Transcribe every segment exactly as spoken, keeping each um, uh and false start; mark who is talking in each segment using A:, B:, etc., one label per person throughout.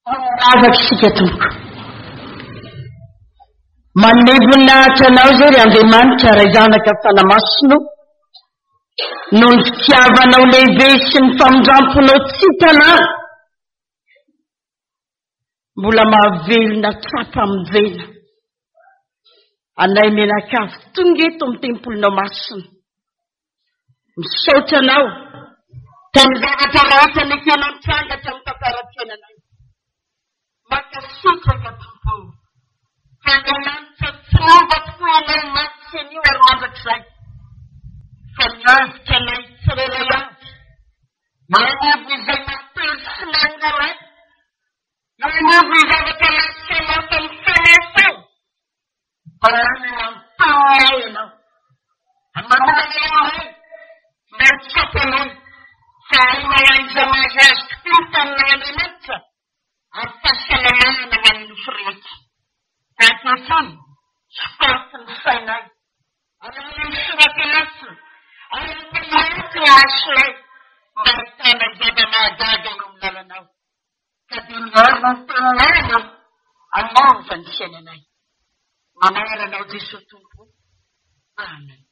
A: Afaka tompo. Manevina anao zay ry Andriamanitra ray zanaka fanamasino noho ny fitiavanao lehibe sy ny famindramponao tsy hitanao. Mbola mahavelona tsapa amin'ny vena. Anay menakavy tonga eto amin'ny tempolinao masina. Misaotra anao tamin'ny zavatra rehetra nekena mitsangatra amin'ny tantara-piainanay. Makasitraka tompo. Andriamanitra tsova tokoa ianao maty sy an'io ary mandrakizay. Fa miavitra anay tsirairay avy. Manavo izay matelo sy mangaray. Manavo izavatra mahasenao tamin'ny fiainana tao. Manana ampanay ianao. Manana ianay. Mahatsapa anay. Fa ainay izay mahazo tokoa tamin'ny Andriamanitra. Ary fahasalamana naman'ny firehetra. Atafan, spartan sainay. Alamin sirakanasy. Alamin panayaky aslay. Maritana zaba mahagaga ng lalanao. Kabinyar ng tinano. Anong fansiyananay. Mamaranao di sutumpo. Amen.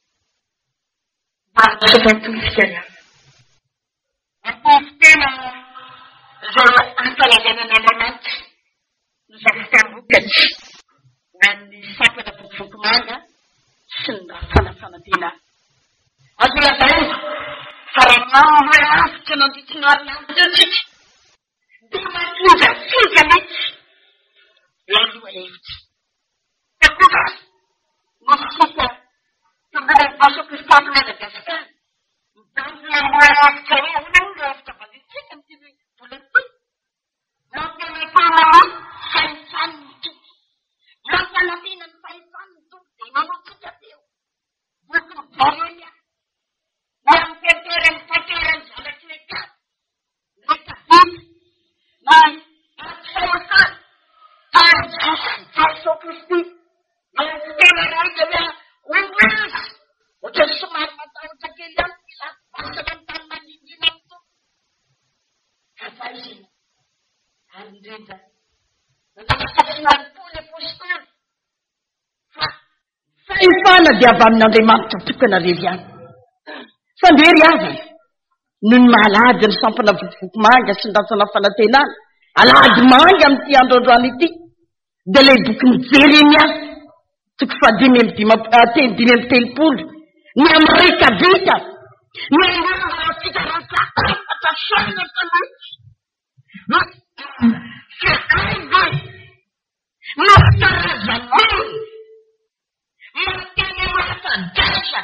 A: Bakit sa pagtulisyan? At pagkina zara ang talaga na namanat. Sa kabukan. Nani sapa na pagfukumana. Sunda fana-fanatina. At wala tayo. Parang mahal ka nang titinuan ng dito. Di matuga. Suga nit. Lalo ay. Kakuha. Masuka. Tubulang pasok sa papa na nagkaskan. Dahil ang mga kayo unang rasta palitin. Ang tinipulati. Maka na pamalit. Santo. Maka natin ang santo. Tinanong ko sa tiyo. Bukong baro niya. Ang pagkarang-pagkarang sa laklika. Nakapit. May atsawasan. Ang Jesu Kristi. Ang kinaray ka niya. Uwis. O dyan sumamatao sa kilang. At pasamantang magiginan to. Kapaisin. Andrita. Nagkakasingan po ni Pustor. Sa infana di abam ng limang tutukan na riyan. Sa diriyan. Nun maaladan sa panapukmaga sa dasa na panatinan. Aladmangam tiyan doon iti. Dalay bukong ziri niya. Tukfa dimim timapate, dimim telpul. Niya marika bita. Niya marika kita rasa. At asyan na tanit. Siya ay Masarazan mo. Magkaniwasan. Dasa.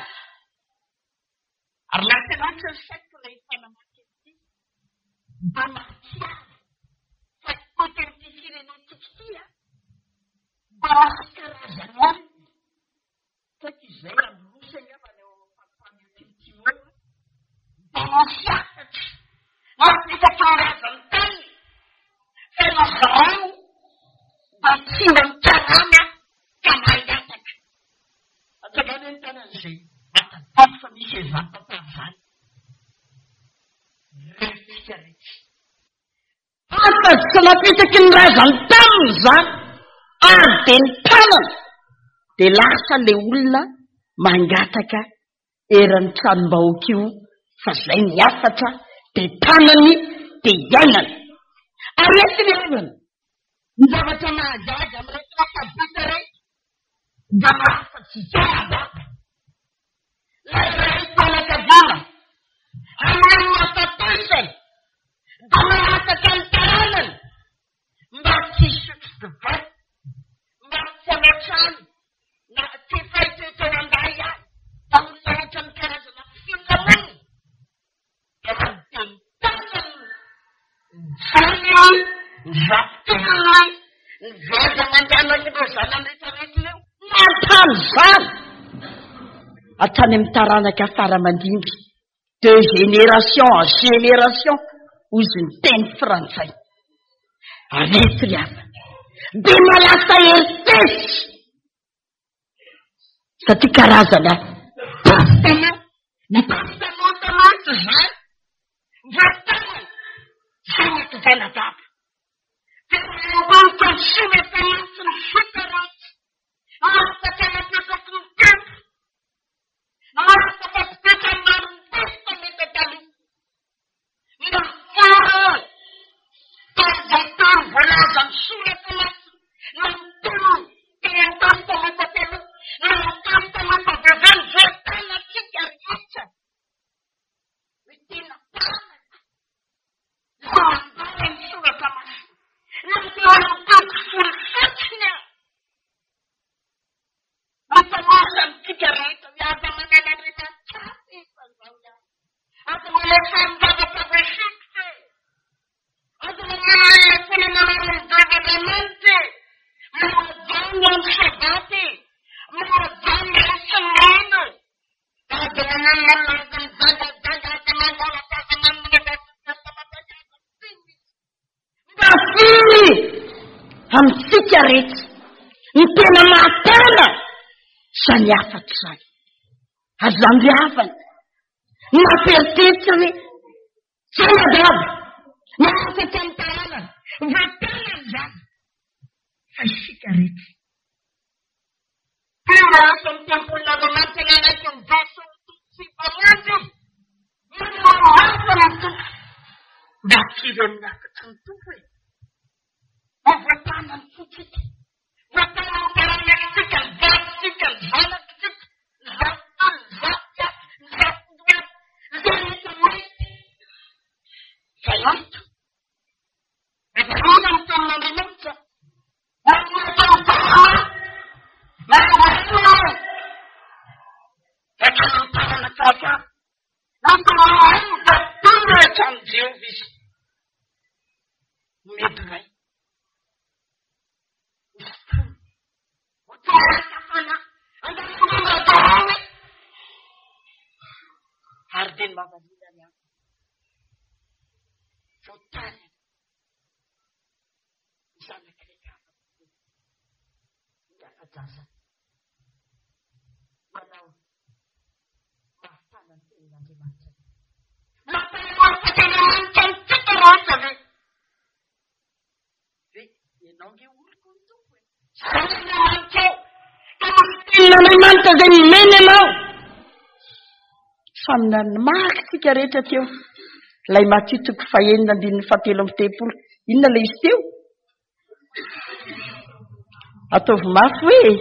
A: Arlatan ang sasakulay pa naman kiti. Bamakya. Sakutang tisiri ng tiksiya. Bamaskarazan mo. Takizay ang musa niya pa na pagpamitin mo. Bamakya. Magkakarazan tayo. Fenosarang. At sinang tanana, kamayatak. At sa ganun tanan siya, matagpag sa misyon at papasan. Reference. At sa napitakin razan, tamzan, atin tanan. Tilasa leula, mangataka, eran tanbaukiu, faslain yafata, te tanani, te yanan. Ariyatin yanan. Zawata mahagaga, mereka kabitaray. Gamasa si Jada. Laray pa na kagana. Amang matatusan. Gamasa kantaranan. Magsishoot the bat. Magsamachan. Na tifay tuto ng daya. Ang lahat ka na sa naksilaman. Karantin tangan. Sayo. Zaktilay. Zagamandana niyo sa nanditaritlo. Matansan. At tanim tarana ka para mandimbi. De génération en génération. Uzun ten Fransay. Aretriaf. Di malasay estes. Sa ti karazana. Basta mo. Basta mo naman sa ha? Basta mo. Sana ito sa natap. soratra masiny fitaratsy afaka napetraky ny tempo afaka petra mariny testamenta taloha nafara tazatany voalaza ny soratra masiny na mitolo tena testamenta taloha na testamenta veveny zay tanatsika rehetra hoe tena tanaka zandara ny soratra masiny na teoanoteko forifotsiny a ampamasa mitsika rehetra hoe aza manana rehetratsy fazao ihany aza manasany zavatra voasikite aza manana fananarany zava-manante mahajany amin'ny sabaty mahajany amin'ny semaine aza manana largany zagazagaza mangalataza mafiny amitsika rehetra ny tena mahatana zany afaky zany azandy havany naferitetrany sanadaby naafaka amin'ny tanànany vatanany zany fa isika rehetra tena asa ny tempolin'andriamanitra nanaiky ny vaso sy pamonjy manohafana tompo mba akilo amin'ny afaka ny tompo e ho vatanany fotsika vatanany taranakitsika ny vasitsika ny zanakitsika ny vatany zatka ny zakodoa zay rehetra mety zay ato avarona ny tenin'andriamanitra natinatao naoaoao atanantarana kaka natanaao vatony rehetra ny Jehova izy mety ray ary teny mavalilany aho fotany zanaky rehetra miafajaza manao mafana ny tenin'andriamanitra mafanamafatanamanta ny tika rehetra ve ve ianao nge oloko ny tompo e zananamanitra tenin'andriamanitra zay mimeny anao faminany maky tsika rehetra teo lay matitoko fahenina andininy fatelo amin'ny telopolo inona le izy teo ataovy mafy hoe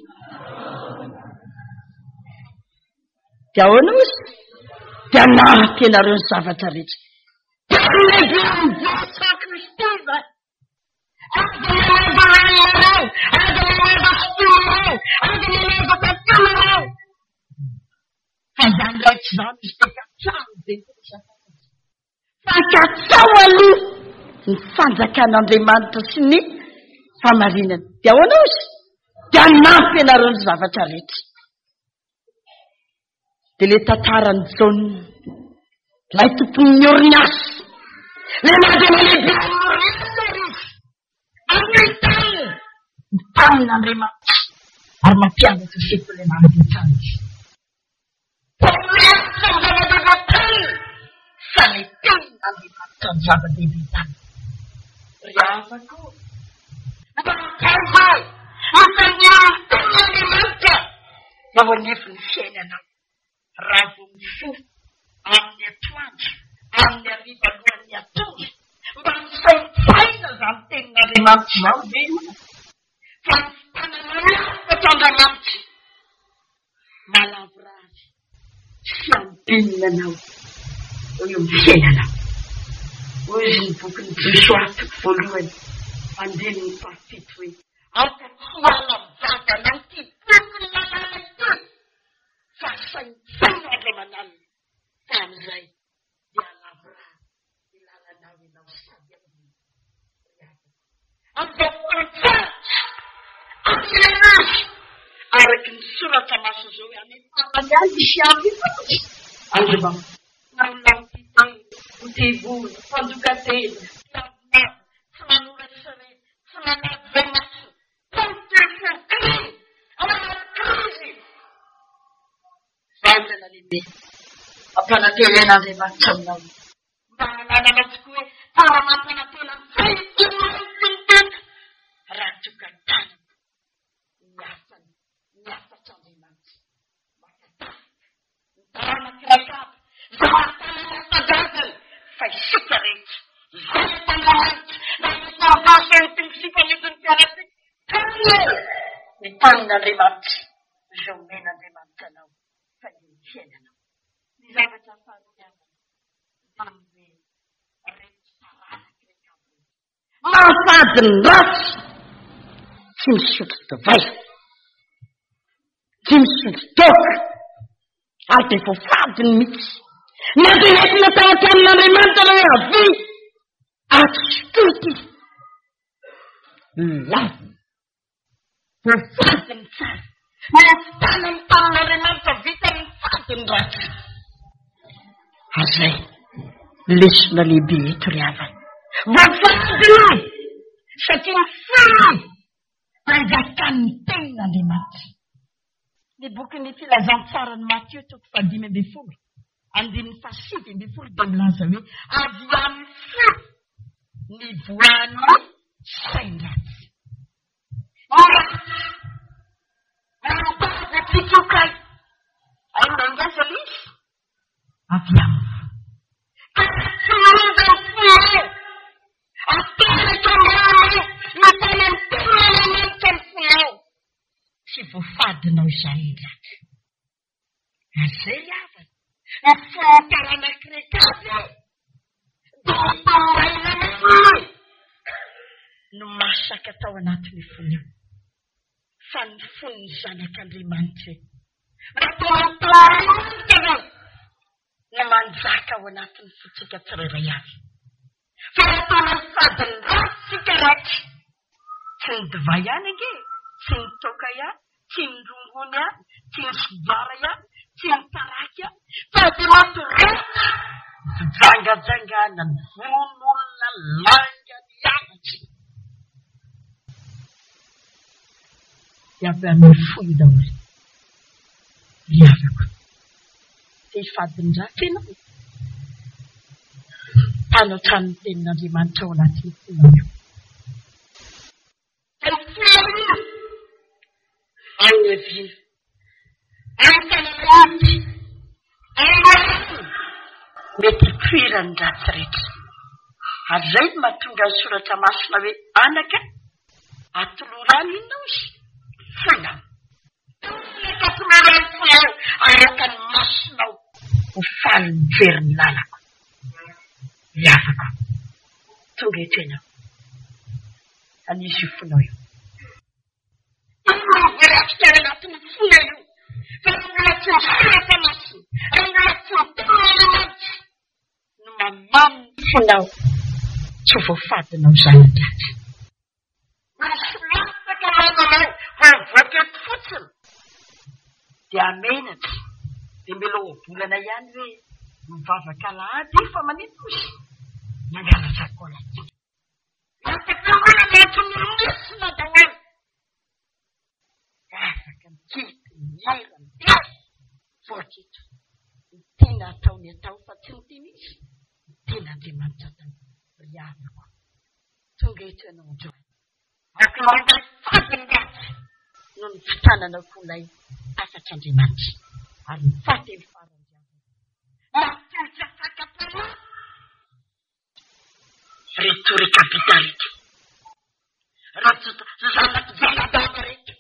A: dia ahoana ozy dia nahaky anareo ny zavatra rehetra tenebeamivasa Kristy zay aza manazanareo aza manaza fotoanareo aza manaza tatanareo fa zany raitsy zany izy tekatrano be fankatsao aloha ny fanjakan'andriamanitra sy ny famarinany dia ahoana ozy dia nampy anareo ny zavatra rehetra dia le tantarany jaune lay tompony ny orniasy le mademalehibe amin'ny tany ny tanin'andriamanitra ary mampianatra seto le mahadetrany izy fa le tenin'andriamanitra ny zava-dehibe tany riavako mbankazay mifaniany tenin'andriamanitra navonefy ny fiainanao raha vo ny fo amin'ny atoandro amin'ny ariva alohan'ny atory mba misaitsaina zany tenin'andriamanitra zao ve fa ny fitanananafatra andriamanitra malavorary sy ampinanao eo amin'ny fiainanao hoy izy ny boky ny Josoatoko voalohany andininy fafito hoe afa-tsy ala mivavana ny ty boky ny lalàna ity fa saintsaina andra manalina fa am'izay dia alavorary ny lalanao ianao sady amin'ny am'izay foritsatsy amin'anazy araky ny soratra maso zao hoe anetany azy isy aby fatsy andrema marolamtite motevona fandokatena fiavina tsy manorasare tsy manady zay maso tanteforkry amanakrizy zay tena lehibe ampanantenen'andriamanitra aminao mba hananana tokoa hoe tara mampanantena faytinontintety karaty ny tanin'Andriamanitra izao men'Andriamanitra anao fa ny fiainanao ny zavatra faharoavana manome mahafady ny ratsy tsy misotro divay tsy misotro toka ary dia vao fady ny mitsy natenentina tao an-tanin'Andriamanitra hoe avy atsototy lavo vao fady ny tsara mahafana ny tanin'Andriamanitra vita ny fady ny ratsy azay lesona lehibe eto ry havana vafadina satria fany anjakany tenin'Andriamanitra ny bokyny filazantsara ny Matthieu toko fadimy amby folo andininy fasivy amby folo dia milaza hoe avy amin'ny fo ny voan'ny saindratsy anapakatsikokay aindangaza lisy avy amin'ny fo tsy manova ny fo ateraka andrano matana ny tenin'Andriamanitra ny fonao tsy voafadinao izany ndraky azay ry havana ny fotaranakirekazy dia tambainanay no masaka tao anatin'ny fonao fa ny fon'ny zanak'Andriamanitra matoantoaronikave no manjaka ao anatin'ny fotsika tsirairay avy fa natona fadiny ratsika ratsy tsy ny divay ihany ange tsy ny toka ihany tsy ny rongony ihany tsy ny sidara ihany tsy ny taraky ihany fa dia mato ratsy jangajangana ny von'olona langa ny anatry dia avy amin'ny foy daholo riavako dia fadiny ratsy ianao tanao tranony tenin'Andriamanitra ao anatin'ny fonao io aifiarina any avina antanaraty anarany mety hipoirany ratsy rehetra ary zay no mahatonga ny soratra masina hoe anaka atolorany inao izy fonao atolorany fonao araka ny masinao ho faly mijery ny lalako riavako tonga eto ianao an'izy io fonao io voratsika ao anatin'ny fona io fa mbola tsy misoratra masina ary mbola tsy mitenin'Andriamanitra no mamamy ny fonao tsy voafadinao zany ndratsy misolataka mananao voavoaka eto fotsiny dia amenatra dia mila obolana ihany hoe mivavaka lahady fa manino izy mangalatra-kola atakoana natony misina daholo afaka mikity mira mira voakito ny tiana ataony atao fa tsy ny tiana izy ny tian'Andriamanitra atao riavako tonga eto ianao androany akomanday fadiny ratsy no ny fitananao kolay afatr'Andriamanitra ary ny fately farandiavana matolika fakapana retory kapitality ratsy zanaky zanadaka reto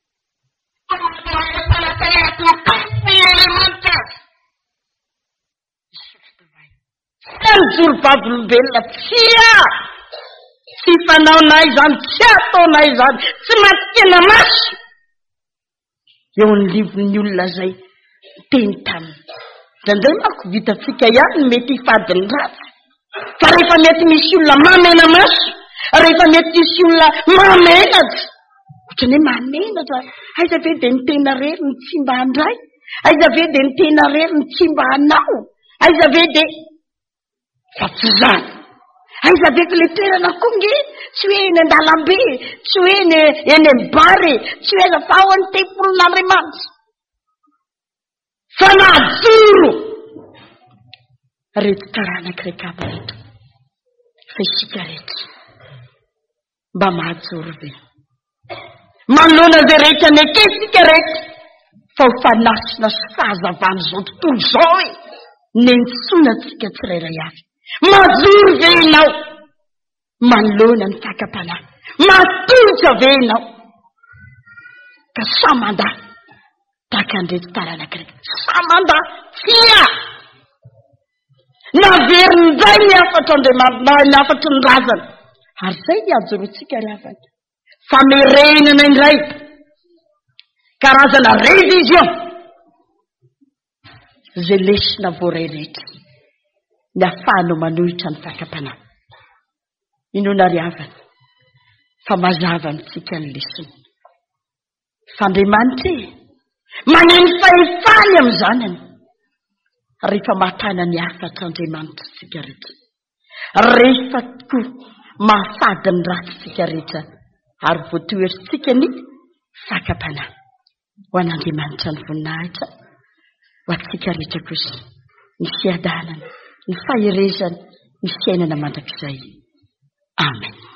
A: Sanjur Babylbella tia si fanao naizan tia atao naizan tsy matikena maso eo ny livon'ny olona zay teny taminy ndraindray manko vitafika ihany mety hifadiny ratsy fa rehefa mety misy olona mamena maso rehefa mety misy olona mamenatra ohatrany hoe mamenatra aiza ve dia ny tena rery ny tsy mba handray aiza ve dia ny tena rery ny tsy mba hanao aiza ve dia fa tsy zany aiza ve ko le toerana konge tsy hoe eny an-dalambe tsy hoe eny eny ambary tsy hoe aza fa ao any tempolin'Andriamanitra fa najoro reto taranaky rekaba reto fa isika rehetra mba mahajoro ve manoloana zay rehetra ny akesika rehetra fa ho fanasina sy fahazavana zao tontolo zao hoe nentsonatsika tsirairay avy majoro ve ianao manoloana ny fakapanahy Matolotra ve ianao ka samanda tahaka andreto taranakiraiky samanda tia naverindray ny afatra andriamanitra ny afatry ny razana ary zay ny ajoroantsika ry havana famerenana indray karazana revision zay lesina voaray rehetra ny afahanao manohitra ny fakapanahy inona ry havana fa mazava amintsika ny lesona fandriamanitra e maneno fahefany amin'ny zanany rehefa mahatana ny afatra andriamanitra tsika rehetra rehefa tokoa mahafady ny ratsy tsika rehetra ary voatoeritsika ny fakapanahy ho an'andriamanitra ny voninahitra ho atsika rehetra kosa ny fiadanana ny faherezana ny fiainana mandrakizay amen.